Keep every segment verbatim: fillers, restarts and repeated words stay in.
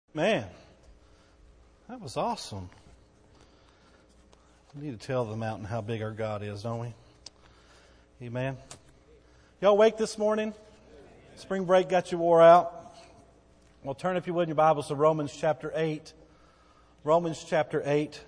Man, that was awesome. We need to tell the mountain how big our God is, don't we? Amen. Y'all awake this morning? Spring break got you wore out? Well, turn, if you would, in your Bibles to Romans chapter eight. Romans chapter eight.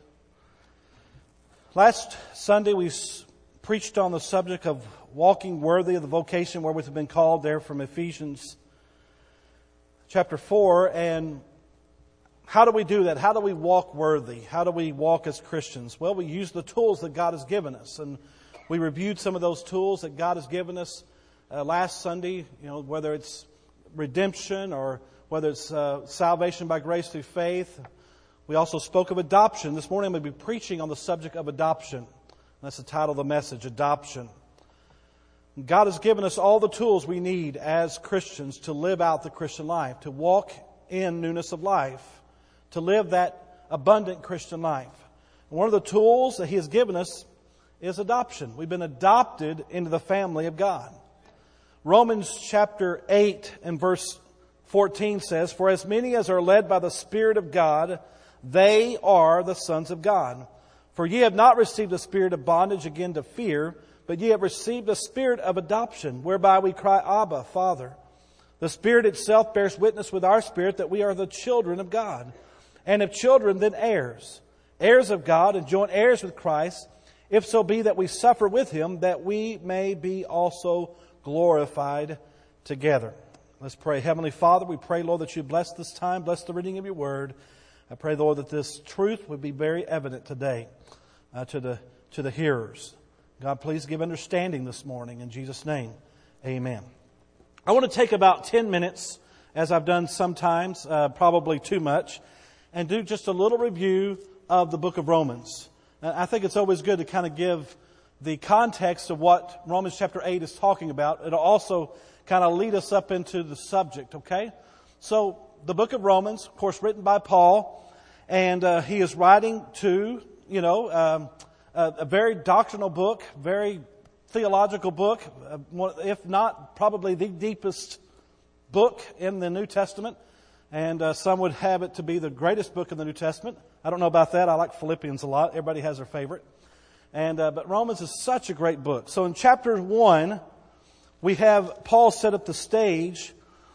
Last Sunday we preached on the subject of walking worthy of the vocation where we've been called, there from Ephesians chapter four. And how do we do that? How do we walk worthy? How do we walk as Christians? Well, we use the tools that God has given us. And we reviewed some of those tools that God has given us uh, last Sunday, you know, whether it's redemption or whether it's uh, salvation by grace through faith. We also spoke of adoption. This morning I'm going to be preaching on the subject of adoption. That's the title of the message, Adoption. God has given us all the tools we need as Christians to live out the Christian life, to walk in newness of life, to live that abundant Christian life. And one of the tools that He has given us is adoption. We've been adopted into the family of God. Romans chapter eight and verse fourteen says, "For as many as are led by the Spirit of God, they are the sons of God. For ye have not received a spirit of bondage again to fear, but ye have received a spirit of adoption, whereby we cry, Abba, Father. The Spirit itself bears witness with our spirit that we are the children of God. And if children, then heirs, heirs of God, and joint heirs with Christ, if so be that we suffer with Him, that we may be also glorified together." Let's pray. Heavenly Father, we pray, Lord, that You bless this time, bless the reading of Your Word. I pray, Lord, that this truth would be very evident today uh, to the to the hearers. God, please give understanding this morning. In Jesus' name, amen. I want to take about ten minutes, as I've done sometimes, uh, probably too much, and do just a little review of the book of Romans. I think it's always good to kind of give the context of what Romans chapter eight is talking about. It'll also kind of lead us up into the subject, okay? So, the book of Romans, of course, written by Paul, and uh, he is writing to, you know, um, a, a very doctrinal book, very theological book, uh, if not probably the deepest book in the New Testament. And uh, some would have it to be the greatest book in the New Testament. I don't know about that. I like Philippians a lot. Everybody has their favorite. And uh, but Romans is such a great book. So in chapter one, we have Paul set up the stage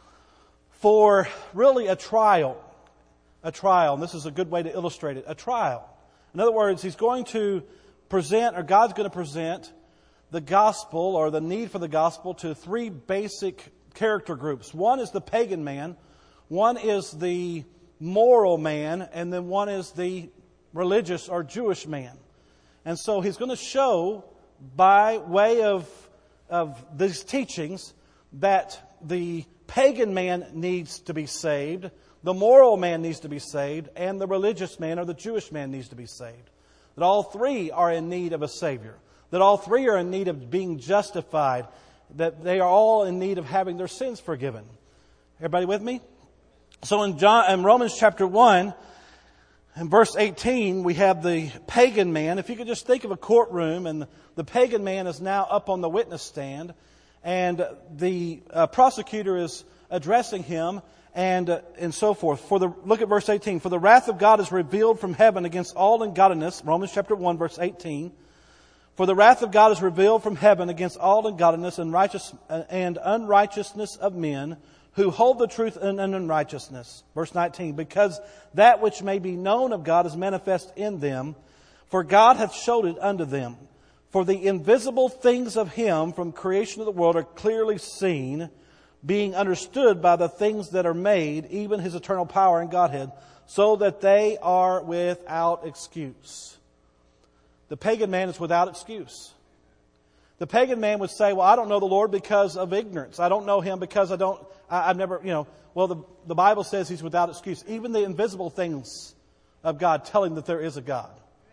for really a trial. A trial. And this is a good way to illustrate it. A trial. In other words, he's going to present, or God's going to present, the gospel or the need for the gospel to three basic character groups. One is the pagan man. One is the moral man, and then one is the religious or Jewish man. And so he's going to show, by way of, of these teachings, that the pagan man needs to be saved, the moral man needs to be saved, and the religious man or the Jewish man needs to be saved. That all three are in need of a Savior. That all three are in need of being justified. That they are all in need of having their sins forgiven. Everybody with me? So in John, in Romans chapter one, in verse eighteen, we have the pagan man. If you could just think of a courtroom, and the pagan man is now up on the witness stand, and the uh, prosecutor is addressing him, and uh, and so forth. For the look at verse eighteen. "For the wrath of God is revealed from heaven against all ungodliness." Romans chapter one, verse eighteen. "For the wrath of God is revealed from heaven against all ungodliness and righteous and unrighteousness of men, who hold the truth in unrighteousness." Verse nineteen, "Because that which may be known of God is manifest in them, for God hath showed it unto them. For the invisible things of Him from creation of the world are clearly seen, being understood by the things that are made, even His eternal power and Godhead, so that they are without excuse." The pagan man is without excuse. The pagan man would say, "Well, I don't know the Lord because of ignorance. I don't know Him because I don't, I, I've never, you know." Well, the, the Bible says he's without excuse. Even the invisible things of God tell him that there is a God.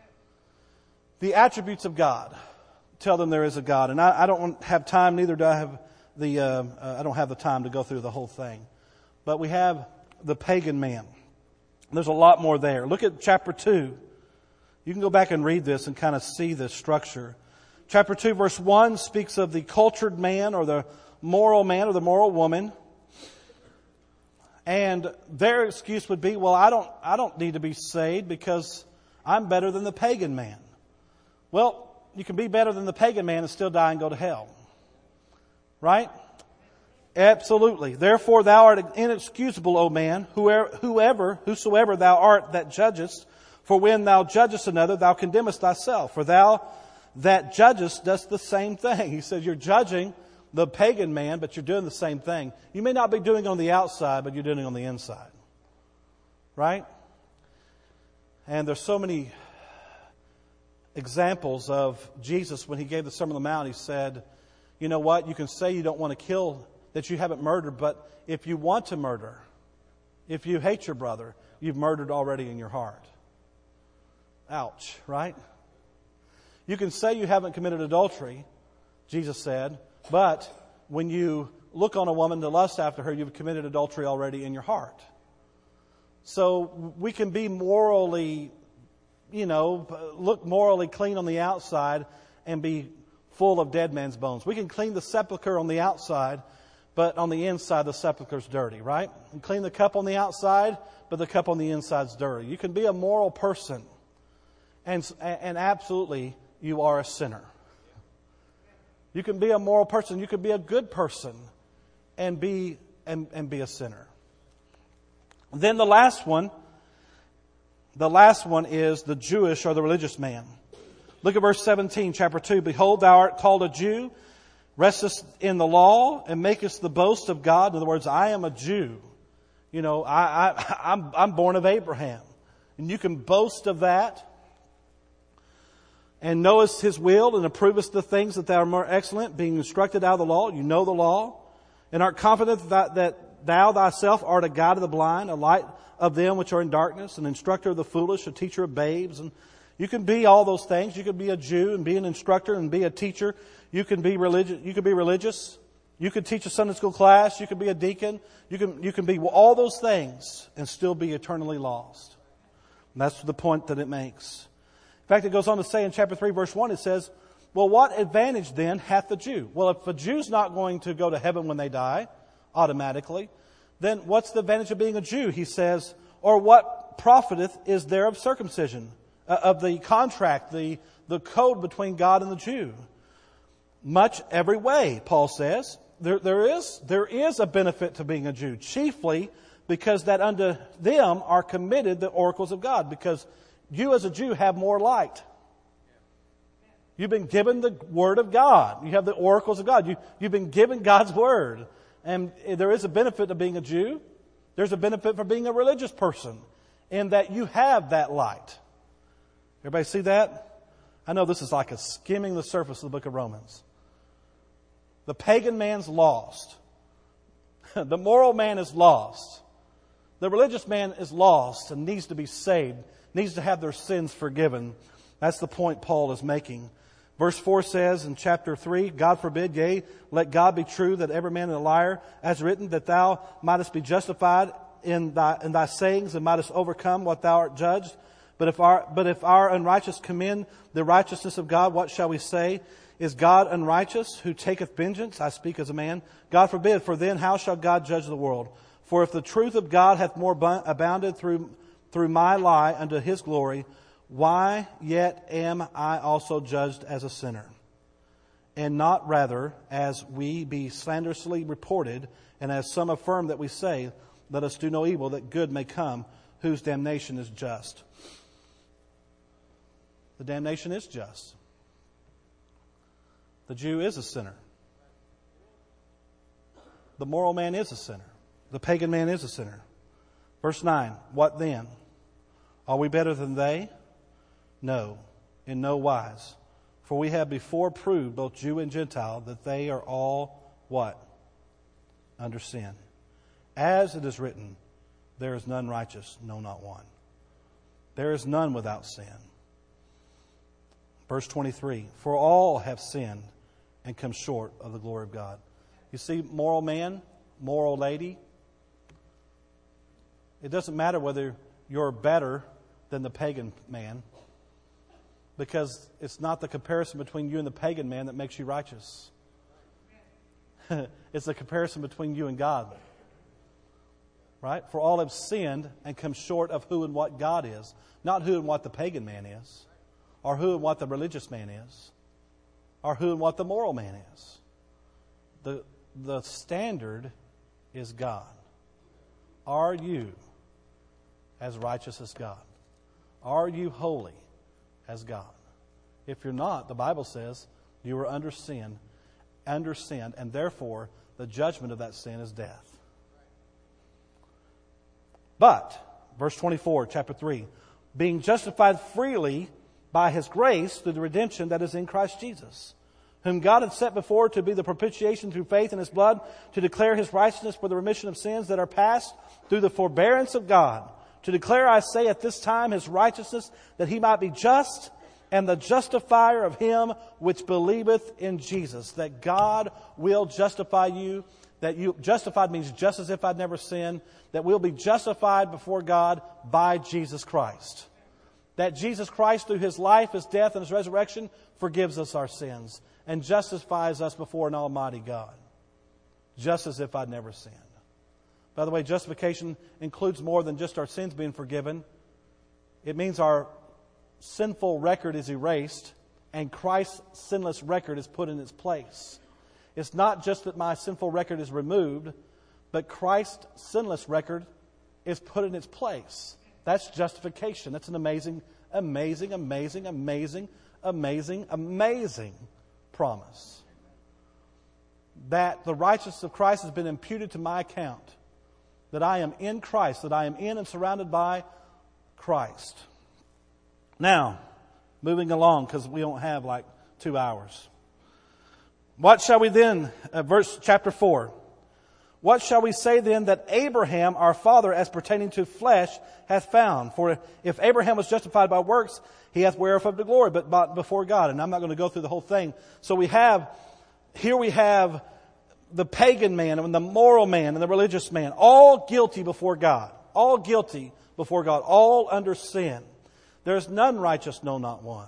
The attributes of God tell them there is a God. And I, I don't have time, neither do I have the, uh, uh, I don't have the time to go through the whole thing. But we have the pagan man. There's a lot more there. Look at chapter two. You can go back and read this and kind of see the structure. Chapter two, verse one speaks of the cultured man or the moral man or the moral woman. And their excuse would be, well, I don't, I don't need to be saved because I'm better than the pagan man. Well, you can be better than the pagan man and still die and go to hell. Right? Absolutely. Therefore thou art inexcusable, O man, whoever, whoever, whosoever thou art that judgest. For when thou judgest another, thou condemnest thyself. For thou that judgest dost the same thing. He says you're judging the pagan man, but you're doing the same thing. You may not be doing it on the outside, but you're doing it on the inside. Right? And there's so many examples of Jesus when He gave the Sermon on the Mount. He said, you know what? You can say you don't want to kill, that you haven't murdered, but if you want to murder, if you hate your brother, you've murdered already in your heart. Ouch, right? You can say you haven't committed adultery, Jesus said, but when you look on a woman to lust after her, you've committed adultery already in your heart. So we can be morally, you know, look morally clean on the outside and be full of dead man's bones. We can clean the sepulcher on the outside, but on the inside the sepulcher's dirty, right? And clean the cup on the outside, but the cup on the inside's dirty. You can be a moral person, and and absolutely you are a sinner. You can be a moral person. You can be a good person and be and, and be a sinner. Then the last one, the last one is the Jewish or the religious man. Look at verse seventeen, chapter two. Behold, thou art called a Jew, restest in the law, and makest the boast of God. In other words, I am a Jew. You know, I, I, I'm, I'm born of Abraham. And you can boast of that. And knowest His will, and approvest the things that thou art more excellent, being instructed out of the law. You know the law. And art confident that, that thou thyself art a guide of the blind, a light of them which are in darkness, an instructor of the foolish, a teacher of babes. And you can be all those things. You can be a Jew and be an instructor and be a teacher. You can be religious. You can be religious. You can teach a Sunday school class. You can be a deacon. You can, you can be all those things and still be eternally lost. And that's the point that it makes. In fact, it goes on to say in chapter three, verse one, it says, well, what advantage then hath the Jew? Well, if a Jew's not going to go to heaven when they die, automatically, then what's the advantage of being a Jew? He says, or what profiteth is there of circumcision, uh, of the contract, the, the code between God and the Jew? Much every way, Paul says. There, there is, there is a benefit to being a Jew, chiefly because that unto them are committed the oracles of God, because you as a Jew have more light. You've been given the Word of God. You have the oracles of God. You, you've been given God's Word. And there is a benefit to being a Jew. There's a benefit for being a religious person in that you have that light. Everybody see that? I know this is like a skimming the surface of the book of Romans. The pagan man's lost. The moral man is lost. The religious man is lost and needs to be saved, needs to have their sins forgiven. That's the point Paul is making. Verse four says in chapter three, God forbid, yea, let God be true, that every man is a liar, as written, that thou mightest be justified in thy, in thy sayings, and mightest overcome what thou art judged. But if our, but if our unrighteous commend the righteousness of God, what shall we say? Is God unrighteous, who taketh vengeance? I speak as a man. God forbid, for then how shall God judge the world? For if the truth of God hath more abounded through, through my lie unto His glory, why yet am I also judged as a sinner? And not rather as we be slanderously reported, and as some affirm that we say, let us do no evil, that good may come, whose damnation is just. The damnation is just. The Jew is a sinner. The moral man is a sinner. The pagan man is a sinner. Verse nine, what then? Are we better than they? No, in no wise. For we have before proved, both Jew and Gentile, that they are all what? Under sin. As it is written, there is none righteous, no, not one. There is none without sin. Verse twenty-three, for all have sinned and come short of the glory of God. You see, moral man, moral lady, it doesn't matter whether you're better than the pagan man, because it's not the comparison between you and the pagan man that makes you righteous. It's the comparison between you and God. Right? For all have sinned and come short of who and what God is. Not who and what the pagan man is. Or who and what the religious man is. Or who and what the moral man is. The, the standard is God. Are you as righteous as God? Are you holy as God? If you're not, the Bible says you are under sin, under sin, and therefore the judgment of that sin is death. But, verse twenty-four, chapter three, being justified freely by His grace through the redemption that is in Christ Jesus, whom God had set before to be the propitiation through faith in His blood, to declare His righteousness for the remission of sins that are past through the forbearance of God, to declare, I say, at this time His righteousness, that He might be just and the justifier of him which believeth in Jesus. That God will justify you. That you justified means just as if I'd never sinned. That we'll be justified before God by Jesus Christ. That Jesus Christ, through His life, His death, and His resurrection, forgives us our sins and justifies us before an almighty God. Just as if I'd never sinned. By the way, justification includes more than just our sins being forgiven. It means our sinful record is erased and Christ's sinless record is put in its place. It's not just that my sinful record is removed, but Christ's sinless record is put in its place. That's justification. That's an amazing, amazing, amazing, amazing, amazing, amazing promise. That the righteousness of Christ has been imputed to my account. That I am in Christ. That I am in and surrounded by Christ. Now, moving along, because we don't have like two hours. What shall we then, uh, verse chapter four. What shall we say then that Abraham, our father, as pertaining to flesh, hath found? For if Abraham was justified by works, he hath whereof of the glory, but not before God. And I'm not going to go through the whole thing. So we have, here we have the pagan man and the moral man and the religious man, all guilty before God. All guilty before God. All under sin. There is none righteous, no, not one.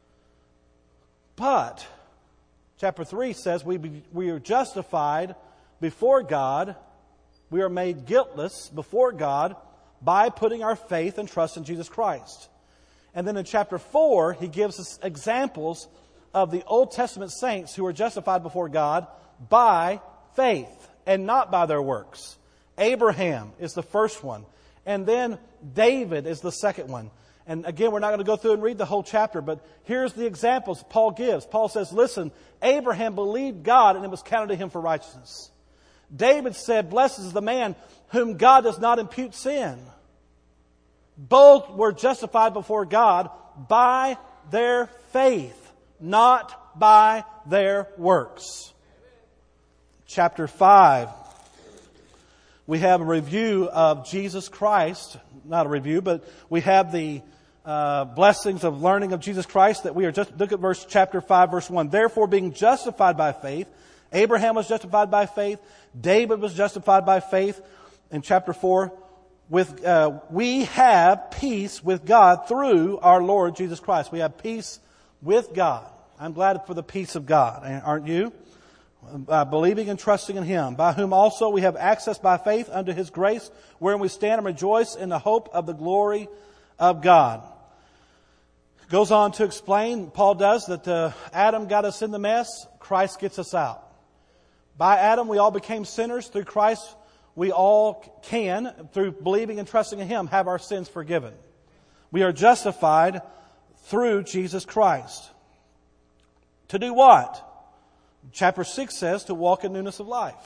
But, chapter three says we, be, we are justified before God. We are made guiltless before God by putting our faith and trust in Jesus Christ. And then in chapter four, he gives us examples of the Old Testament saints who are justified before God by faith and not by their works. Abraham is the first one. And then David is the second one. And again, we're not going to go through and read the whole chapter, but here's the examples Paul gives. Paul says, listen, Abraham believed God and it was counted to him for righteousness. David said, blessed is the man whom God does not impute sin. Both were justified before God by their faith, not by their works. Chapter five, we have a review of Jesus Christ. Not a review, but we have the uh, blessings of learning of Jesus Christ that we are just, look at verse chapter five, verse one. Therefore, being justified by faith, Abraham was justified by faith, David was justified by faith. In chapter four, with uh, we have peace with God through our Lord Jesus Christ. We have peace with God. I'm glad for the peace of God, aren't you? Uh, believing and trusting in Him, by whom also we have access by faith unto His grace, wherein we stand and rejoice in the hope of the glory of God. Goes on to explain, Paul does, that uh, Adam got us in the mess, Christ gets us out. By Adam we all became sinners. Through Christ we all can, through believing and trusting in Him, have our sins forgiven. We are justified through Jesus Christ. To do what? Chapter six says to walk in newness of life.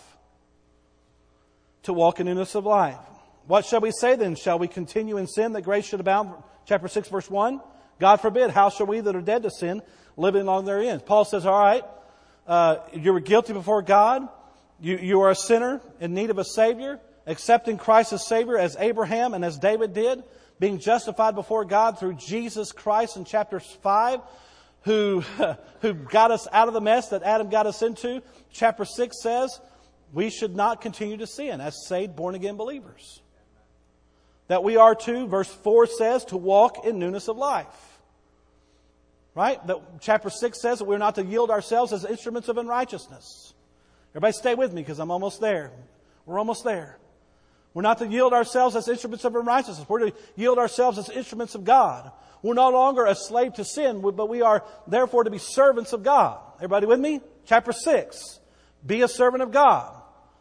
To walk in newness of life. What shall we say then? Shall we continue in sin that grace should abound? Chapter six verse one. God forbid. How shall we that are dead to sin live along therein? Paul says, all right, uh, you were guilty before God. You, you are a sinner in need of a Savior. Accepting Christ as Savior as Abraham and as David did. Being justified before God through Jesus Christ in chapter five. Who, who got us out of the mess that Adam got us into. Chapter six says we should not continue to sin as saved, born-again believers. That we are to, verse four says, to walk in newness of life. Right? That chapter six says that we're not to yield ourselves as instruments of unrighteousness. Everybody stay with me because I'm almost there. We're almost there. We're not to yield ourselves as instruments of unrighteousness. We're to yield ourselves as instruments of God. We're no longer a slave to sin, but we are therefore to be servants of God. Everybody with me? Chapter six. Be a servant of God.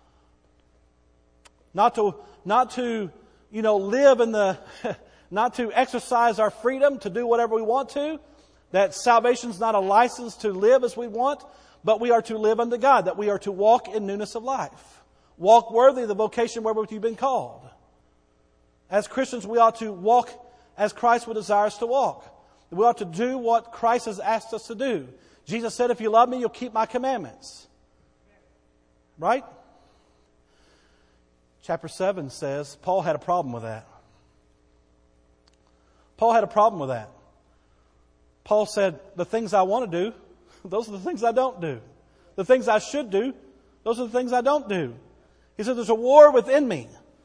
Not to, not to, you know, live in the, not to exercise our freedom to do whatever we want to. That salvation's not a license to live as we want, but we are to live unto God. That we are to walk in newness of life. Walk worthy of the vocation wherewith you've been called. As Christians, we ought to walk as Christ would desire us to walk. We ought to do what Christ has asked us to do. Jesus said, if you love me, you'll keep my commandments. Right? Chapter seven says, Paul had a problem with that. Paul had a problem with that. Paul said, the things I want to do, those are the things I don't do. The things I should do, those are the things I don't do. He said, there's a war within me.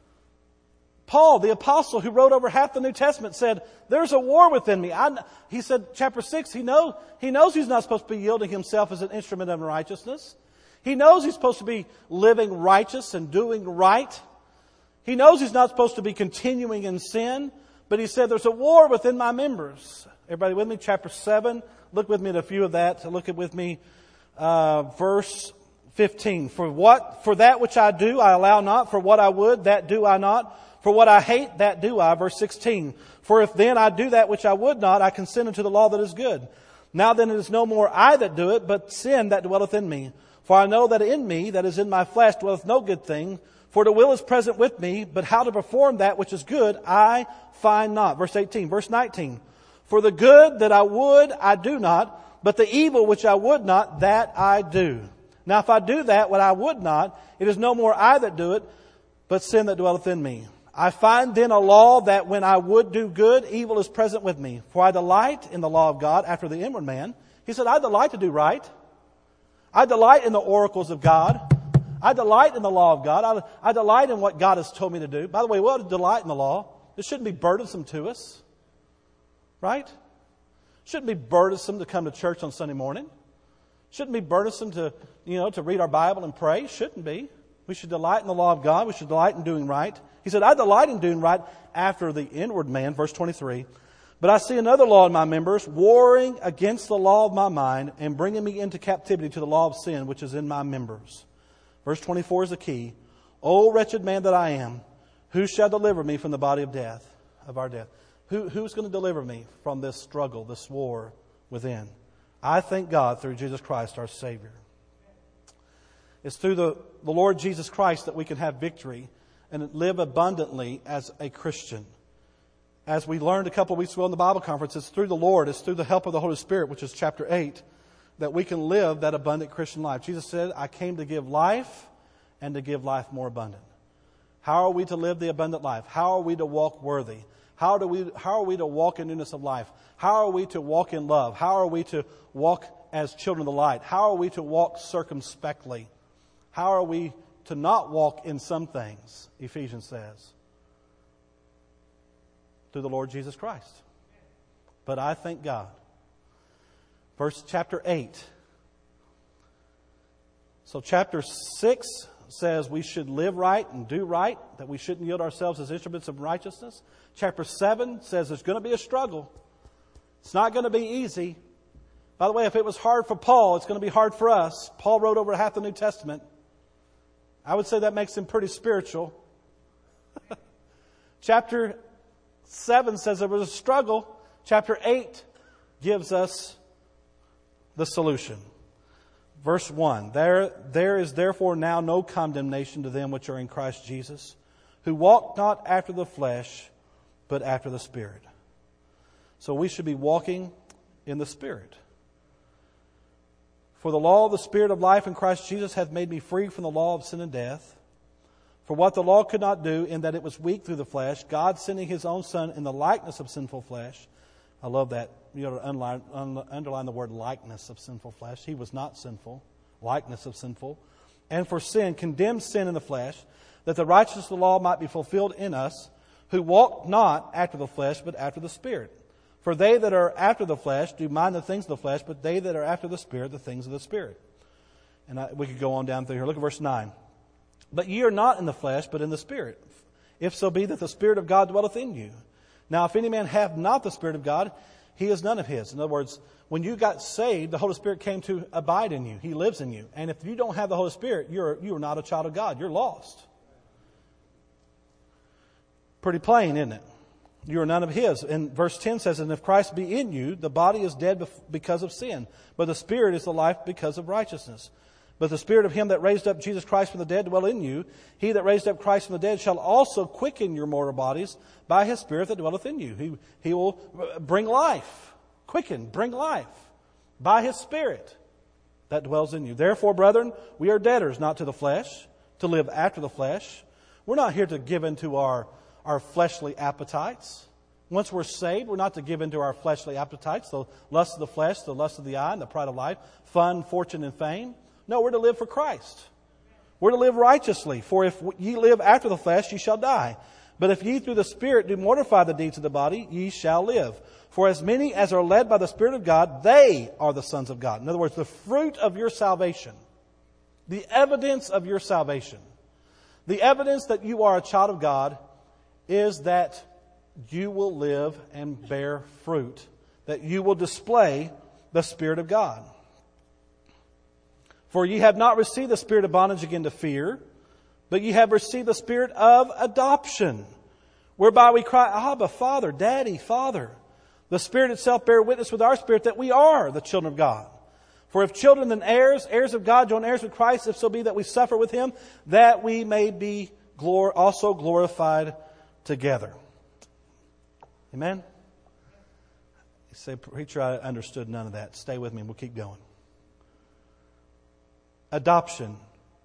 Paul, the apostle who wrote over half the New Testament, said, there's a war within me. I, he said, chapter six, he, know, he knows he's not supposed to be yielding himself as an instrument of righteousness. He knows he's supposed to be living righteous and doing right. He knows he's not supposed to be continuing in sin. But he said, there's a war within my members. Everybody with me? Chapter seven. Look with me at a few of that. Look at with me uh, verse fifteen. For what, for that which I do, I allow not. For what I would, that do I not. For what I hate, that do I. Verse sixteen. For if then I do that which I would not, I consent unto the law that is good. Now then it is no more I that do it, but sin that dwelleth in me. For I know that in me, that is in my flesh, dwelleth no good thing. For the will is present with me, but how to perform that which is good, I find not. Verse eighteen. Verse nineteen. For the good that I would, I do not, but the evil which I would not, that I do. Now if I do that what I would not, it is no more I that do it, but sin that dwelleth in me. I find then a law that when I would do good, evil is present with me. For I delight in the law of God after the inward man. He said, I delight to do right. I delight in the oracles of God. I delight in the law of God. I, I delight in what God has told me to do. By the way, we ought to delight in the law. It shouldn't be burdensome to us. Right? It shouldn't be burdensome to come to church on Sunday morning. It shouldn't be burdensome to, you know, to read our Bible and pray. It shouldn't be. We should delight in the law of God. We should delight in doing right. He said, I delight in doing right after the inward man, verse twenty-three. But I see another law in my members, warring against the law of my mind and bringing me into captivity to the law of sin, which is in my members. Verse twenty-four is the key. O wretched man that I am, who shall deliver me from the body of death, of our death? Who, who's going to deliver me from this struggle, this war within? I thank God through Jesus Christ, our Savior. It's through the, the Lord Jesus Christ that we can have victory and live abundantly as a Christian. As we learned a couple of weeks ago in the Bible conference, it's through the Lord, it's through the help of the Holy Spirit, which is chapter eight, that we can live that abundant Christian life. Jesus said, I came to give life and to give life more abundant. How are we to live the abundant life? How are we to walk worthy? How do we, how are we to walk in newness of life? How are we to walk in love? How are we to walk as children of the light? How are we to walk circumspectly? How are we to not walk in some things, Ephesians says, through the Lord Jesus Christ. But I thank God. Verse chapter eight. So chapter six says we should live right and do right, that we shouldn't yield ourselves as instruments of righteousness. Chapter seven says there's going to be a struggle. It's not going to be easy. By the way, if it was hard for Paul, it's going to be hard for us. Paul wrote over half the New Testament. I would say that makes him pretty spiritual. Chapter seven says there was a struggle. Chapter eight gives us the solution. Verse one, there, there is therefore now no condemnation to them which are in Christ Jesus, who walk not after the flesh, but after the Spirit. So we should be walking in the Spirit. For the law of the Spirit of life in Christ Jesus hath made me free from the law of sin and death. For what the law could not do, in that it was weak through the flesh, God sending His own Son in the likeness of sinful flesh. I love that. You ought to underline, underline the word likeness of sinful flesh. He was not sinful. Likeness of sinful. And for sin, condemned sin in the flesh, that the righteousness of the law might be fulfilled in us, who walk not after the flesh, but after the Spirit. For they that are after the flesh do mind the things of the flesh, but they that are after the Spirit, the things of the Spirit. And I, we could go on down through here. Look at verse nine. But ye are not in the flesh, but in the Spirit. if so be that the Spirit of God dwelleth in you. Now, if any man have not the Spirit of God, he is none of his. In other words, when you got saved, the Holy Spirit came to abide in you. He lives in you. And if you don't have the Holy Spirit, you're, you're not a child of God. You're lost. Pretty plain, isn't it? You are none of his. And verse ten says, and if Christ be in you, the body is dead because of sin, but the Spirit is the life because of righteousness. But the Spirit of him that raised up Jesus Christ from the dead dwell in you. He that raised up Christ from the dead shall also quicken your mortal bodies by his Spirit that dwelleth in you. He, he will bring life. Quicken, bring life by his Spirit that dwells in you. Therefore, brethren, we are debtors, not to the flesh, to live after the flesh. We're not here to give into our, our fleshly appetites. Once we're saved, we're not to give into our fleshly appetites, the lust of the flesh, the lust of the eye, and the pride of life, fun, fortune, and fame. No, we're to live for Christ. We're to live righteously. For if ye live after the flesh, ye shall die. But if ye through the Spirit do mortify the deeds of the body, ye shall live. For as many as are led by the Spirit of God, they are the sons of God. In other words, the fruit of your salvation, the evidence of your salvation, the evidence that you are a child of God is that you will live and bear fruit, that you will display the Spirit of God. For ye have not received the spirit of bondage again to fear, but ye have received the Spirit of adoption, whereby we cry, Abba, Father, Daddy, Father. The Spirit itself bear witness with our spirit that we are the children of God. For if children, then heirs, heirs of God, joint heirs with Christ, if so be that we suffer with him, that we may be glor- also glorified together. Amen? You say, preacher, I understood none of that. Stay with me and we'll keep going. Adoption.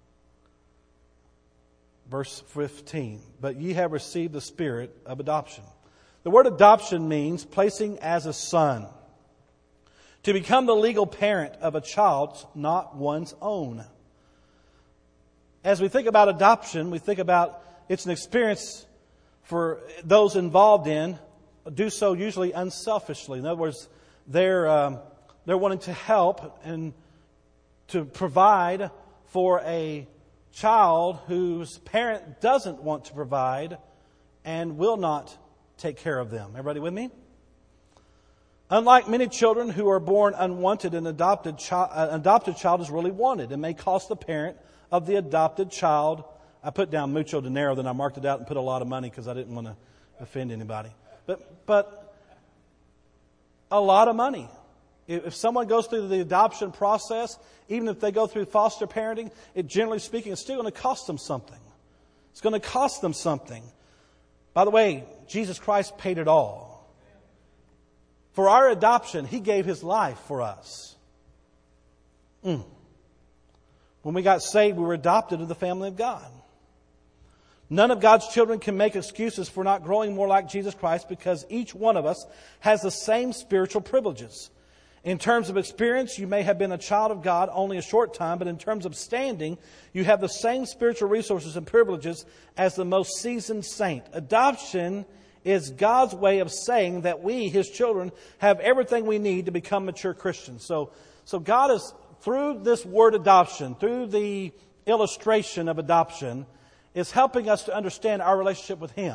Verse fifteen. But ye have received the Spirit of adoption. The word adoption means placing as a son. To become the legal parent of a child, not one's own. As we think about adoption, we think about it's an experience for those involved in, do so usually unselfishly. In other words, they're, um, they're wanting to help and to provide for a child whose parent doesn't want to provide and will not take care of them. Everybody with me? Unlike many children who are born unwanted, an adopted, chi- an adopted child is really wanted and may cost the parent of the adopted child. I put down mucho dinero, then I marked it out and put a lot of money because I didn't want to offend anybody. But, but a lot of money. If someone goes through the adoption process, even if they go through foster parenting, it generally speaking, it's still going to cost them something. It's going to cost them something. By the way, Jesus Christ paid it all. For our adoption, He gave His life for us. Mm. When we got saved, we were adopted into the family of God. None of God's children can make excuses for not growing more like Jesus Christ because each one of us has the same spiritual privileges. In terms of experience, you may have been a child of God only a short time, but in terms of standing, you have the same spiritual resources and privileges as the most seasoned saint. Adoption is God's way of saying that we, His children, have everything we need to become mature Christians. So, so God is, through this word adoption, through the illustration of adoption, is helping us to understand our relationship with Him.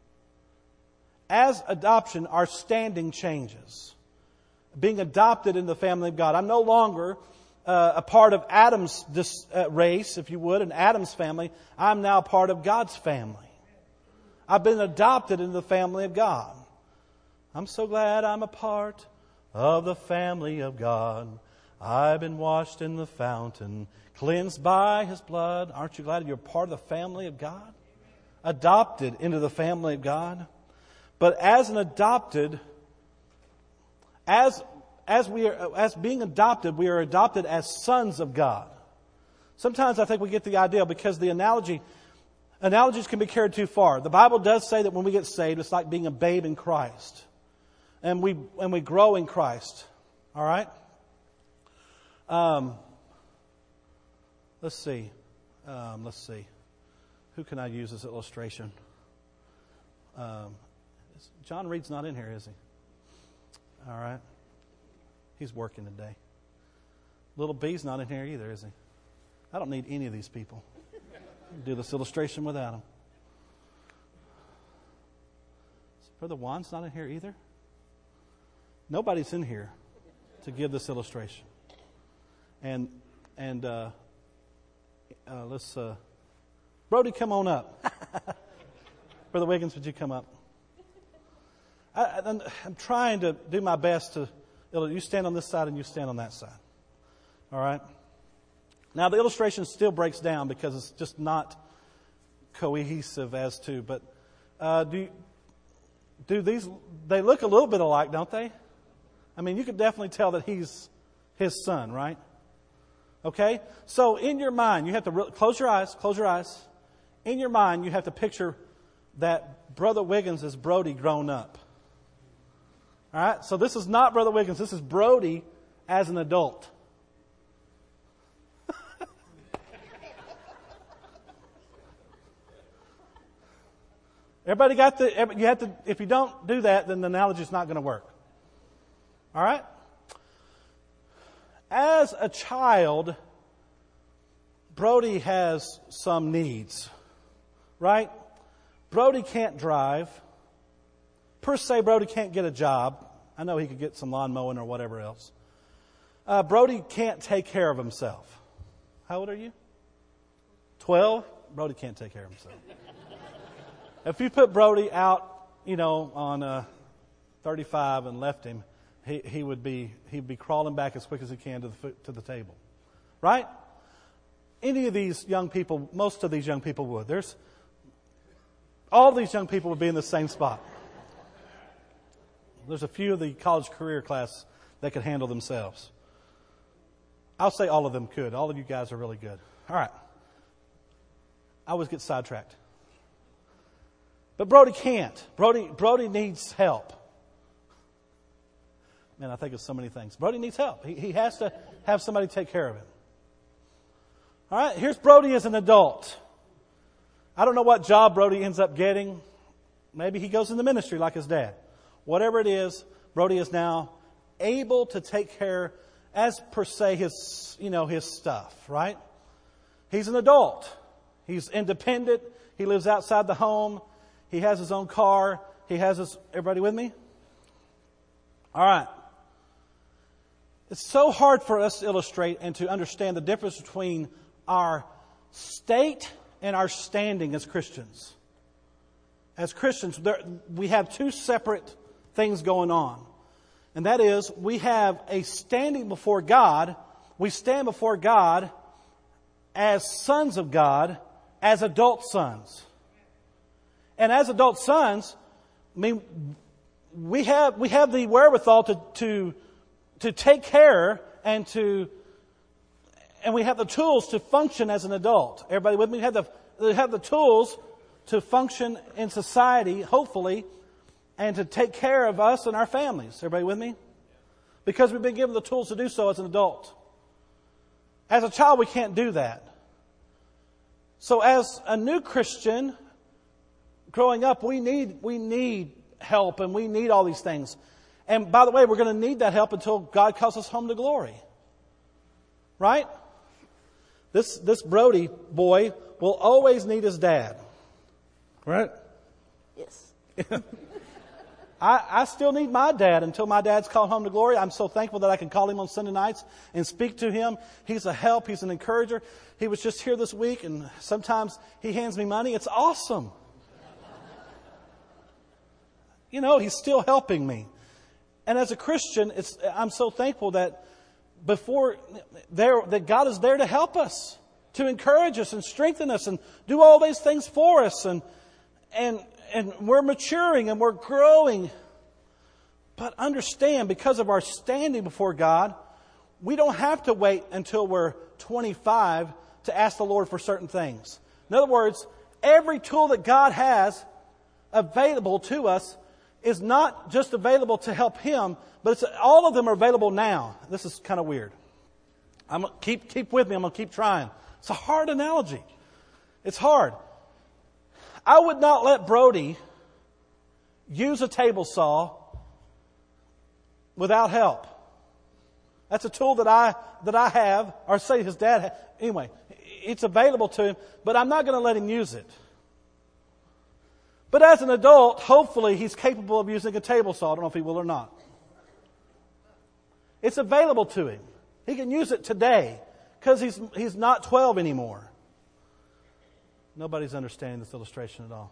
As adoption, our standing changes. Being adopted in the family of God. I'm no longer uh, a part of Adam's dis, uh, race, if you would, and Adam's family. I'm now part of God's family. I've been adopted into the family of God. I'm so glad I'm a part of the family of God. I've been washed in the fountain, cleansed by His blood. Aren't you glad you're part of the family of God? Adopted into the family of God. But as an adopted, as as we are, as being adopted, we are adopted as sons of God. Sometimes I think we get the idea because the analogy. Analogies can be carried too far. The Bible does say that when we get saved, it's like being a babe in Christ. And we and we grow in Christ. All right? Um, let's see. Um, let's see. Who can I use as an illustration? Um, John Reed's not in here, is he? All right. He's working today. Little B's not in here either, is he? I don't need any of these people. Do this illustration without him. Brother Juan's not in here either? Nobody's in here to give this illustration. And and uh, uh, let's, uh, Brody, come on up. Brother Wiggins, would you come up? I, I'm, I'm trying to do my best to, you stand on this side and you stand on that side. All right? Now, the illustration still breaks down because it's just not cohesive as to, but uh, do do these, they look a little bit alike, don't they? I mean, you could definitely tell that he's his son, right? Okay? So in your mind, you have to re- close your eyes, close your eyes. In your mind, you have to picture that Brother Wiggins is Brody grown up. All right? So this is not Brother Wiggins. This is Brody as an adult. Everybody got the, you have to, if you don't do that, then the analogy is not going to work. All right? As a child, Brody has some needs, right? Brody can't drive. Per se, Brody can't get a job. I know he could get some lawn mowing or whatever else. Uh, Brody can't take care of himself. How old are you? Twelve? Brody can't take care of himself. If you put Brody out, you know, on uh, thirty-five and left him, he, he would be he'd be crawling back as quick as he can to the foot, to the table, right? Any of these young people, most of these young people would. There's all of these young people would be in the same spot. There's a few of the college career class that could handle themselves. I'll say all of them could. All of you guys are really good. All right. I always get sidetracked. But Brody can't. Brody, Brody needs help. Man, I think of so many things. Brody needs help. He, he has to have somebody take care of him. All right, here's Brody as an adult. I don't know what job Brody ends up getting. Maybe he goes in the ministry like his dad. Whatever it is, Brody is now able to take care, as per se, his, you know, his stuff, right? He's an adult. He's independent. He lives outside the home. He has his own car. He has his... Everybody with me? All right. It's so hard for us to illustrate and to understand the difference between our state and our standing as Christians. As Christians, there, we have two separate things going on. And that is, we have a standing before God. We stand before God as sons of God, as adult sons. And as adult sons, I mean, we have we have the wherewithal to to to take care and to and we have the tools to function as an adult. Everybody with me? We have the we have the tools to function in society, hopefully, and to take care of us and our families. Everybody with me? Because we've been given the tools to do so as an adult. As a child, we can't do that. So as a new Christian, growing up, we need we need help and we need all these things. And by the way, we're going to need that help until God calls us home to glory. Right? This this Brody boy will always need his dad. Right? Yes. I, I still need my dad until my dad's called home to glory. I'm so thankful that I can call him on Sunday nights and speak to him. He's a help. He's an encourager. He was just here this week, and sometimes he hands me money. It's awesome. You know, he's still helping me. And as a Christian, it's, I'm so thankful that before there, that God is there to help us, to encourage us and strengthen us and do all these things for us. And, and, and we're maturing and we're growing. But understand, because of our standing before God, we don't have to wait until we're twenty-five to ask the Lord for certain things. In other words, every tool that God has available to us is not just available to help Him, but it's, all of them are available now. This is kind of weird. I'm gonna keep keep with me. I'm going to keep trying. It's a hard analogy. It's hard. I would not let Brody use a table saw without help. That's a tool that I that I have, or say his dad had. Anyway, it's available to him, but I'm not going to let him use it. But as an adult, hopefully he's capable of using a table saw. I don't know if he will or not. It's available to him. He can use it today because he's, he's not twelve anymore. Nobody's understanding this illustration at all.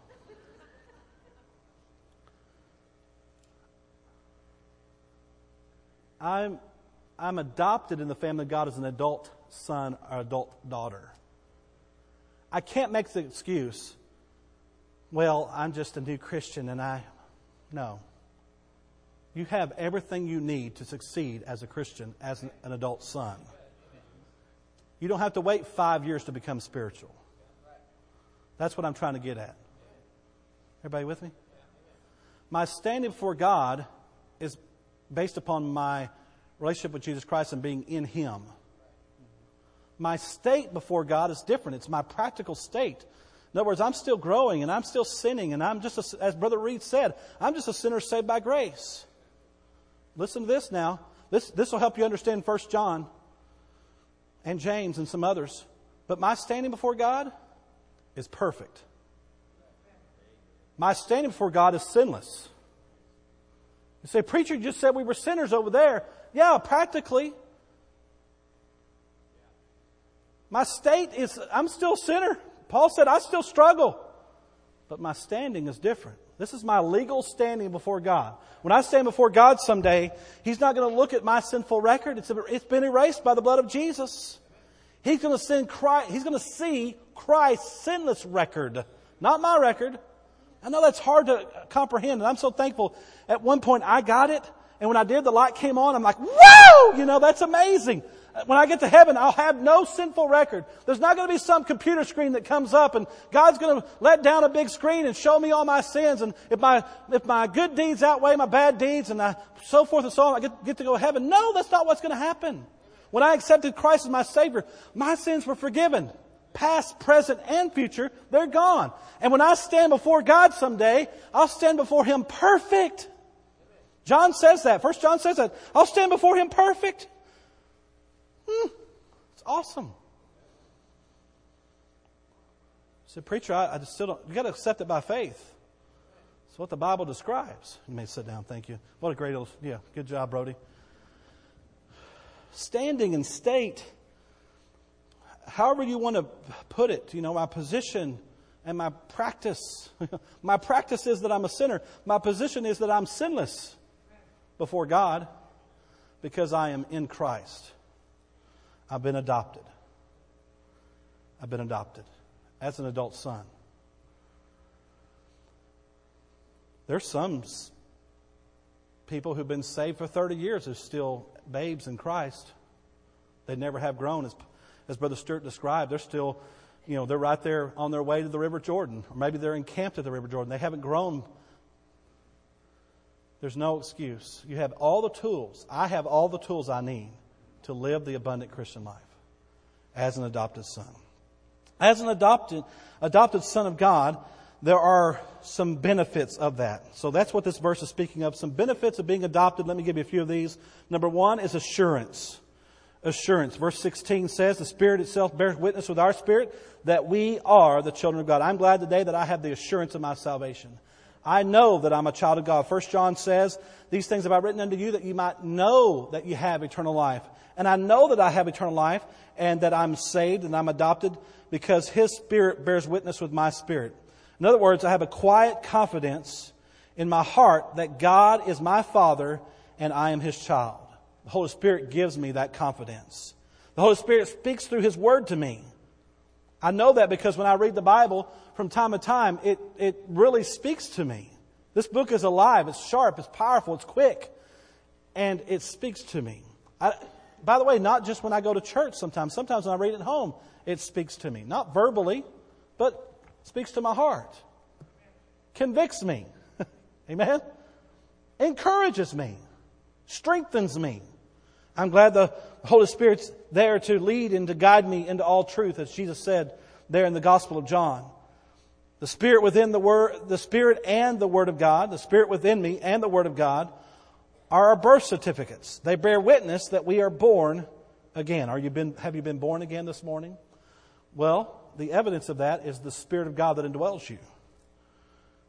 I'm, I'm adopted in the family of God as an adult son or adult daughter. I can't make the excuse, well, I'm just a new Christian and I... No. You have everything you need to succeed as a Christian, as an, an adult son. You don't have to wait five years to become spiritual. That's what I'm trying to get at. Everybody with me? My standing before God is based upon my relationship with Jesus Christ and being in Him. My state before God is different. It's my practical state. In other words, I'm still growing and I'm still sinning and I'm just, a, as Brother Reed said, I'm just a sinner saved by grace. Listen to this now. This, this will help you understand First John and James and some others. But my standing before God is perfect. My standing before God is sinless. You say, preacher, you just said we were sinners over there. Yeah, practically. My state is, I'm still a sinner. Paul said, I still struggle. But my standing is different. This is my legal standing before God. When I stand before God someday, He's not going to look at my sinful record. It's, it's been erased by the blood of Jesus. He's going to send Christ, He's going to see Christ's sinless record, not my record. I know that's hard to comprehend, and I'm so thankful. At one point, I got it, and when I did, the light came on. I'm like, whoa! You know, that's amazing. When I get to heaven, I'll have no sinful record. There's not going to be some computer screen that comes up, and God's going to let down a big screen and show me all my sins. And if my if my good deeds outweigh my bad deeds, and I, so forth and so on, I get, get to go to heaven. No, that's not what's going to happen. When I accepted Christ as my Savior, my sins were forgiven. Past, present, and future, they're gone. And when I stand before God someday, I'll stand before Him perfect. John says that. First John says that. I'll stand before Him perfect. Hmm. It's awesome. I said, preacher, I, I just still don't... You've got to accept it by faith. It's what the Bible describes. You may sit down. Thank you. What a great... Yeah, good job, Brody. Standing in state... However you want to put it, you know, my position and my practice. My practice is that I'm a sinner. My position is that I'm sinless before God because I am in Christ. I've been adopted. I've been adopted as an adult son. There's some people who've been saved for thirty years who're still babes in Christ. They never have grown as As Brother Stewart described, they're still, you know, they're right there on their way to the River Jordan. Or maybe they're encamped at the River Jordan. They haven't grown. There's no excuse. You have all the tools. I have all the tools I need to live the abundant Christian life as an adopted son. As an adopted, adopted son of God, there are some benefits of that. So that's what this verse is speaking of. Some benefits of being adopted. Let me give you a few of these. Number one is assurance. Assurance. Verse sixteen says, the Spirit itself bears witness with our spirit that we are the children of God. I'm glad today that I have the assurance of my salvation. I know that I'm a child of God. First John says, these things have I written unto you that you might know that you have eternal life. And I know that I have eternal life and that I'm saved and I'm adopted because His Spirit bears witness with my spirit. In other words, I have a quiet confidence in my heart that God is my Father and I am His child. The Holy Spirit gives me that confidence. The Holy Spirit speaks through His Word to me. I know that because when I read the Bible from time to time, it, it really speaks to me. This book is alive, it's sharp, it's powerful, it's quick. And it speaks to me. I, by the way, not just when I go to church sometimes. Sometimes when I read it at home, it speaks to me. Not verbally, but speaks to my heart. Convicts me. Amen? Encourages me. Strengthens me. I'm glad the Holy Spirit's there to lead and to guide me into all truth, as Jesus said there in the Gospel of John. The Spirit within the Word, the Spirit and the Word of God, the Spirit within me and the Word of God are our birth certificates. They bear witness that we are born again. Are you been, have you been born again this morning? Well, the evidence of that is the Spirit of God that indwells you.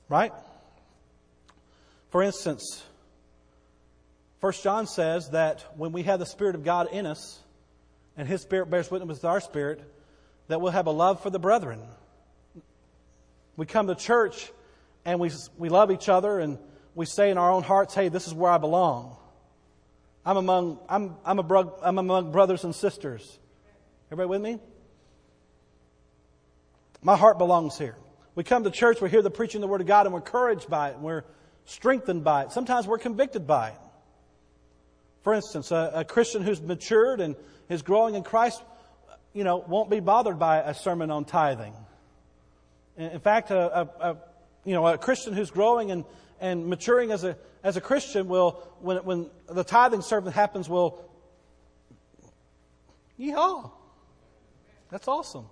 Right? For instance, First John says that when we have the Spirit of God in us, and His Spirit bears witness with our spirit, that we'll have a love for the brethren. We come to church and we we love each other, and we say in our own hearts, "Hey, this is where I belong. I'm among I'm I'm a bro, I'm among brothers and sisters." Everybody with me? My heart belongs here. We come to church, we hear the preaching of the Word of God, and we're encouraged by it, and we're strengthened by it. Sometimes we're convicted by it. For instance, a, a Christian who's matured and is growing in Christ, you know, won't be bothered by a sermon on tithing. In, in fact, a, a, a you know a Christian who's growing and, and maturing as a as a Christian will, when when the tithing sermon happens, will, yeehaw, that's awesome.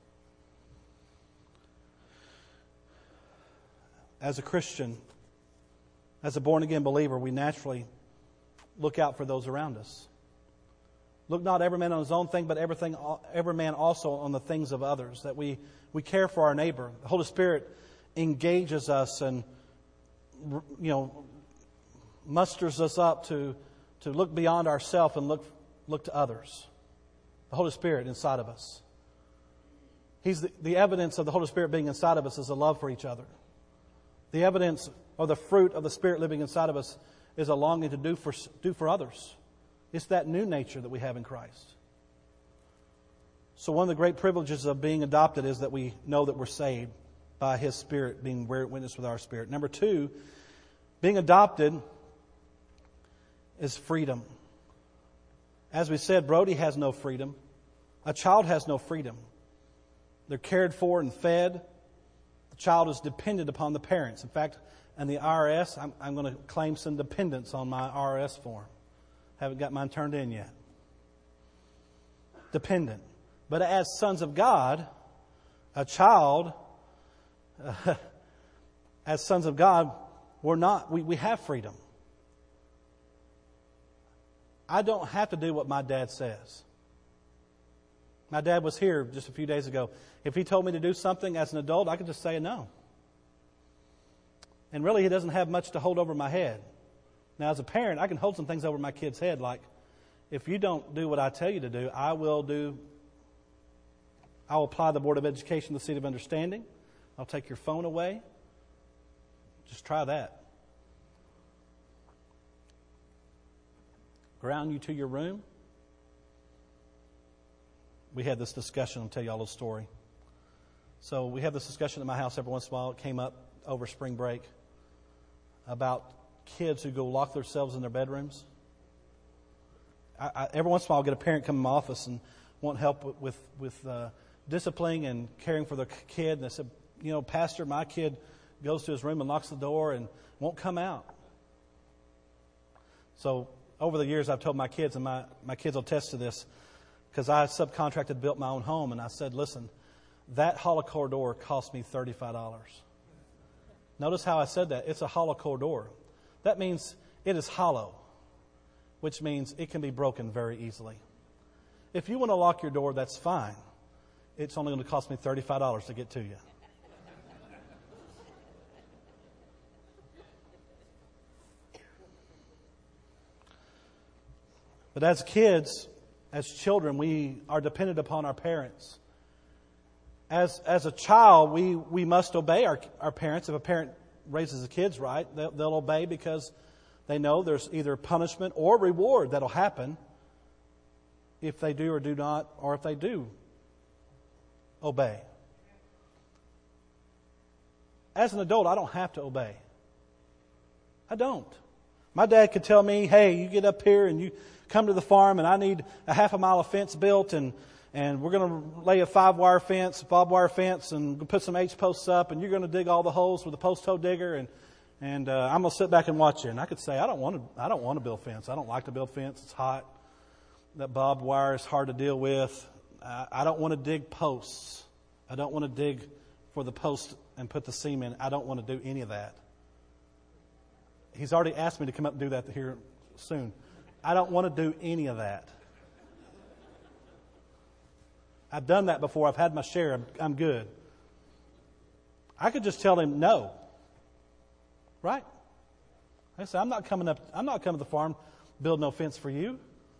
As a Christian, as a born-again believer, we naturally look out for those around us. Look not every man on his own thing, but everything, every man also on the things of others. That we, we care for our neighbor. The Holy Spirit engages us and, you know, musters us up to, to look beyond ourselves and look, look to others. The Holy Spirit inside of us. He's the, the evidence of the Holy Spirit being inside of us is a love for each other. The evidence or the fruit of the Spirit living inside of us is a longing to do for do for others. It's that new nature that we have in Christ. So one of the great privileges of being adopted is that we know that we're saved by His Spirit being witness with our spirit. Number two, being adopted is freedom. As we said, Brody has no freedom. A child has no freedom. They're cared for and fed. The child is dependent upon the parents. In fact, in the I R S, I'm, I'm going to claim some dependence on my I R S form. Haven't got mine turned in yet. Dependent. But as sons of God, a child, uh, as sons of God, we're not, we, we have freedom. I don't have to do what my dad says. My dad was here just a few days ago. If he told me to do something as an adult, I could just say no. And really, he doesn't have much to hold over my head. Now, as a parent, I can hold some things over my kid's head, like, if you don't do what I tell you to do, I will do, I will apply the Board of Education, the seat of understanding. I'll take your phone away. Just try that. Ground you to your room. We had this discussion. I'll tell you all a story. So we have this discussion at my house every once in a while. It came up over spring break about kids who go lock themselves in their bedrooms. I, I, every once in a while I'll get a parent come in my office and want help with, with uh, disciplining and caring for their kid. And they said, you know, Pastor, my kid goes to his room and locks the door and won't come out. So over the years I've told my kids, and my, my kids will attest to this, because I subcontracted, built my own home, and I said, listen, that hollow core door cost me thirty-five dollars. Notice how I said that. It's a hollow core door. That means it is hollow, which means it can be broken very easily. If you want to lock your door, that's fine. It's only going to cost me thirty-five dollars to get to you. But as kids, as children, we are dependent upon our parents. As as a child, we, we must obey our, our parents. If a parent raises the kids right, they'll, they'll obey because they know there's either punishment or reward that'll happen if they do or do not, or if they do obey. As an adult, I don't have to obey. I don't. My dad could tell me, hey, you get up here and you come to the farm and I need a half a mile of fence built, and, and we're going to lay a five-wire fence, barbed wire fence, and put some H-posts up, and you're going to dig all the holes with a post-hole digger, and and uh, I'm going to sit back and watch you. And I could say, I don't want to I don't want to build fence. I don't like to build fence. It's hot. That barbed wire is hard to deal with. I, I don't want to dig posts. I don't want to dig for the post and put the seam in. I don't want to do any of that. He's already asked me to come up and do that here soon. I don't want to do any of that. I've done that before. I've had my share. I'm, I'm good. I could just tell him no. Right? I said, I'm not coming up, I'm not coming to the farm, build no fence for you.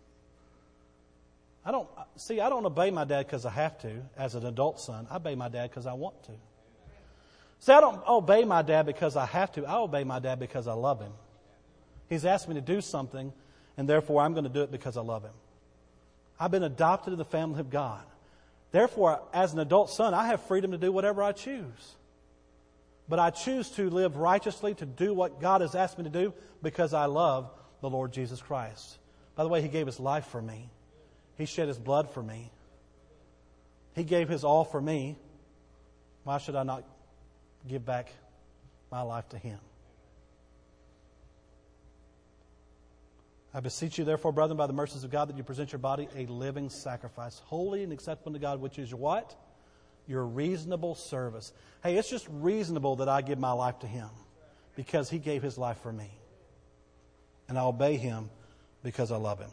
I don't, see, I don't obey my dad because I have to as an adult son. I obey my dad because I want to. See, I don't obey my dad because I have to. I obey my dad because I love him. He's asked me to do something, and therefore I'm going to do it because I love him. I've been adopted to the family of God. Therefore, as an adult son, I have freedom to do whatever I choose. But I choose to live righteously, to do what God has asked me to do because I love the Lord Jesus Christ. By the way, He gave His life for me. He shed His blood for me. He gave His all for me. Why should I not give back my life to Him? I beseech you, therefore, brethren, by the mercies of God, that you present your body a living sacrifice, holy and acceptable to God, which is your what? Your reasonable service. Hey, it's just reasonable that I give my life to Him because He gave His life for me. And I obey Him because I love Him.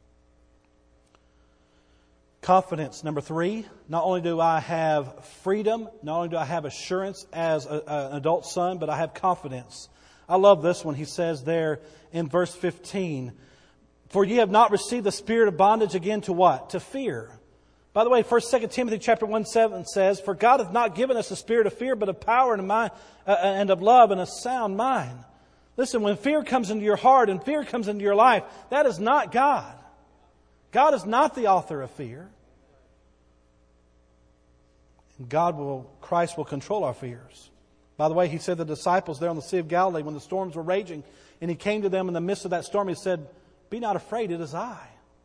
Confidence, number three. Not only do I have freedom, not only do I have assurance as a, a, an adult son, but I have confidence. I love this one. He says there in verse fifteen, for ye have not received the spirit of bondage again to what? To fear. By the way, First, Second Timothy chapter one seven says, for God hath not given us a spirit of fear, but of power and of, mind, uh, and of love and a sound mind. Listen, when fear comes into your heart and fear comes into your life, that is not God. God is not the author of fear. And God will, Christ will control our fears. By the way, He said to the disciples there on the Sea of Galilee when the storms were raging, and He came to them in the midst of that storm, He said, be not afraid, it is I.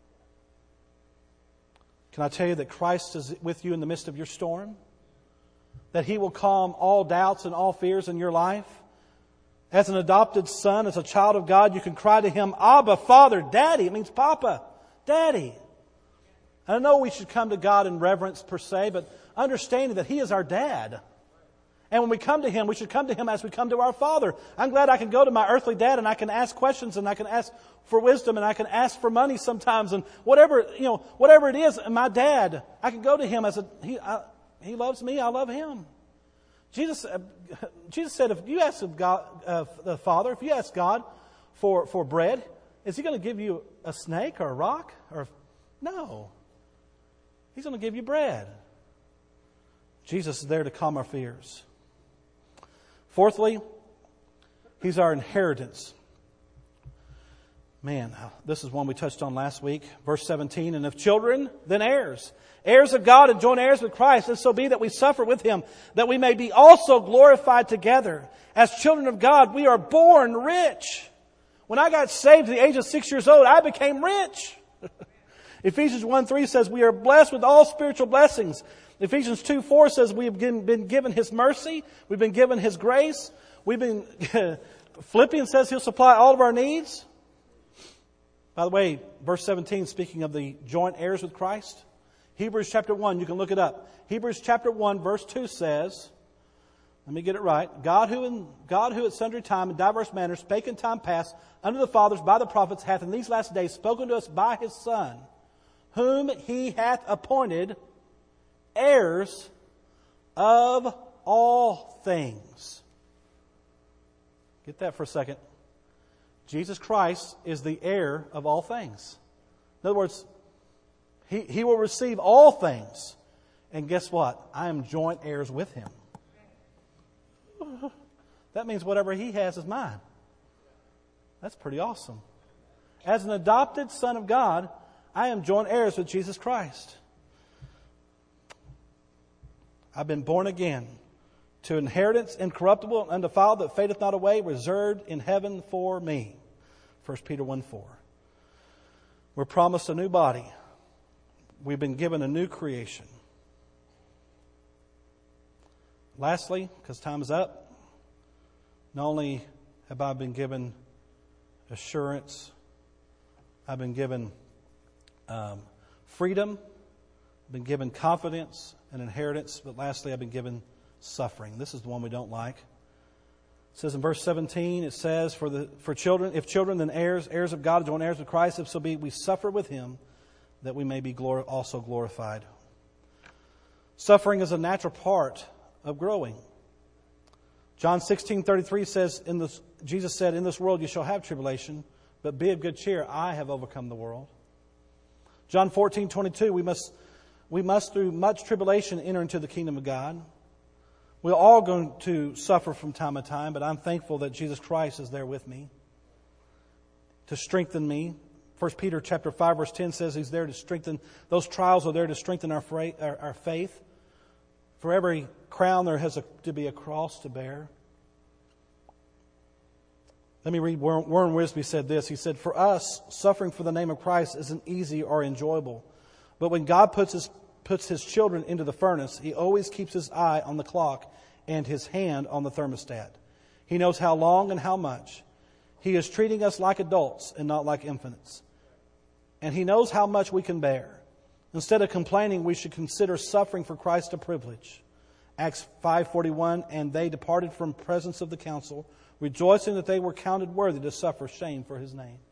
Can I tell you that Christ is with you in the midst of your storm? That He will calm all doubts and all fears in your life? As an adopted son, as a child of God, you can cry to Him, Abba, Father, Daddy. It means Papa, Daddy. And I know we should come to God in reverence per se, but understanding that He is our dad. And when we come to Him, we should come to Him as we come to our Father. I'm glad I can go to my earthly dad and I can ask questions and I can ask for wisdom and I can ask for money sometimes and whatever, you know, whatever it is, my dad, I can go to Him as a, He, I, he loves me, I love Him. Jesus, uh, Jesus said, if you ask of God, uh, the Father, if you ask God for, for bread, is He going to give you a snake or a rock? Or no. He's going to give you bread. Jesus is there to calm our fears. Fourthly, He's our inheritance. Man, this is one we touched on last week. Verse seventeen, and if children, then heirs. Heirs of God and joint heirs with Christ. And so be that we suffer with Him, that we may be also glorified together. As children of God, we are born rich. When I got saved at the age of six years old, I became rich. Ephesians one three says we are blessed with all spiritual blessings. Ephesians two four says we have been given His mercy. We've been given His grace. We've been... Philippians says He'll supply all of our needs. By the way, verse seventeen, speaking of the joint heirs with Christ. Hebrews chapter one, you can look it up. Hebrews chapter one, verse two says, let me get it right. God who in God who at sundry time in diverse manners spake in time past unto the fathers by the prophets hath in these last days spoken to us by His Son, whom He hath appointed heirs of all things. Get that for a second. Jesus Christ is the heir of all things. In other words, He, he will receive all things. And guess what? I am joint heirs with Him. That means whatever He has is mine. That's pretty awesome. As an adopted son of God, I am joint heirs with Jesus Christ. I've been born again to inheritance incorruptible and undefiled that fadeth not away, reserved in heaven for me. First Peter one four. We're promised a new body. We've been given a new creation. Lastly, because time is up, not only have I been given assurance, I've been given um, freedom, I've been given confidence and inheritance, but lastly, I've been given suffering. This is the one we don't like. It says in verse seventeen, it says, For the for children, if children, then heirs, heirs of God, joint heirs with Christ, if so be we suffer with Him, that we may be glor- also glorified. Suffering is a natural part of growing. John sixteen thirty-three says, in this, Jesus said, in this world you shall have tribulation, but be of good cheer, I have overcome the world. John fourteen twenty-two, we must, we must through much tribulation enter into the kingdom of God. We're all going to suffer from time to time, but I'm thankful that Jesus Christ is there with me to strengthen me. First Peter chapter five verse ten says He's there to strengthen. Those trials are there to strengthen our, our, our faith. For every crown there has a, to be a cross to bear. Let me read. Warren Wisby said this. He said, "For us, suffering for the name of Christ isn't easy or enjoyable. But when God puts His puts His children into the furnace, He always keeps His eye on the clock and His hand on the thermostat. He knows how long and how much. He is treating us like adults and not like infants. And He knows how much we can bear. Instead of complaining, we should consider suffering for Christ a privilege." Acts five forty-one, "And they departed from the presence of the council, rejoicing that they were counted worthy to suffer shame for His name."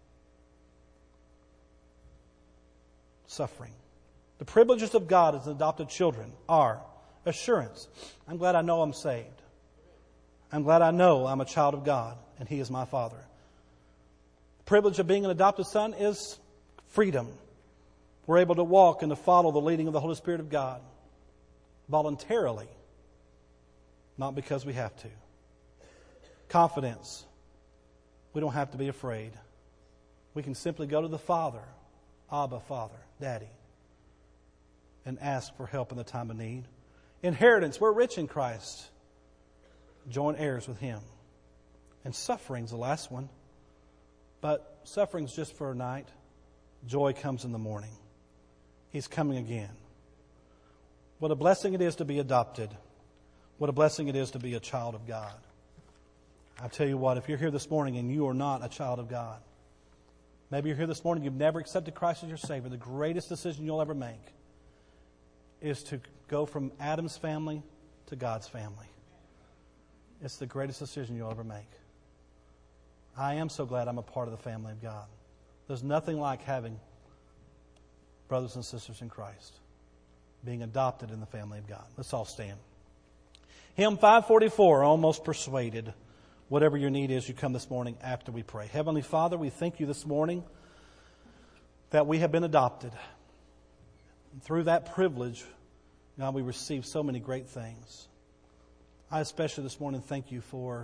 Suffering. The privileges of God as adopted children are assurance. I'm glad I know I'm saved. I'm glad I know I'm a child of God and He is my Father. The privilege of being an adopted son is freedom. We're able to walk and to follow the leading of the Holy Spirit of God voluntarily, not because we have to. Confidence. We don't have to be afraid. We can simply go to the Father, Abba, Father, Daddy, and ask for help in the time of need. Inheritance. We're rich in Christ. Joint heirs with Him. And suffering's the last one. But suffering's just for a night. Joy comes in the morning. He's coming again. What a blessing it is to be adopted. What a blessing it is to be a child of God. I tell you what, if you're here this morning and you are not a child of God, maybe you're here this morning, you've never accepted Christ as your Savior, the greatest decision you'll ever make is to go from Adam's family to God's family. It's the greatest decision you'll ever make. I am so glad I'm a part of the family of God. There's nothing like having brothers and sisters in Christ, being adopted in the family of God. Let's all stand. Hymn five forty-four, Almost Persuaded. Whatever your need is, you come this morning after we pray. Heavenly Father, we thank You this morning that we have been adopted. And through that privilege, God, we receive so many great things. I especially this morning thank You for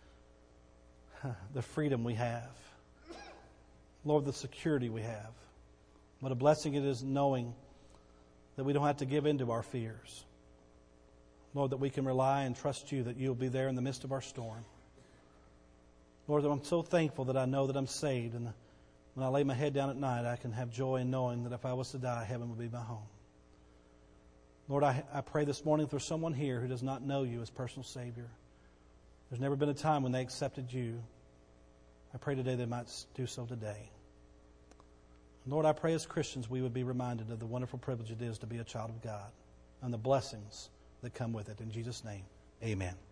the freedom we have. Lord, the security we have. What a blessing it is knowing that we don't have to give in to our fears. Lord, that we can rely and trust You, that You'll be there in the midst of our storm. Lord, I'm so thankful that I know that I'm saved, and when I lay my head down at night, I can have joy in knowing that if I was to die, heaven would be my home. Lord, I, I pray this morning if there's someone here who does not know You as personal Savior, there's never been a time when they accepted You, I pray today they might do so today. Lord, I pray as Christians we would be reminded of the wonderful privilege it is to be a child of God and the blessings that come with it. In Jesus' name, amen.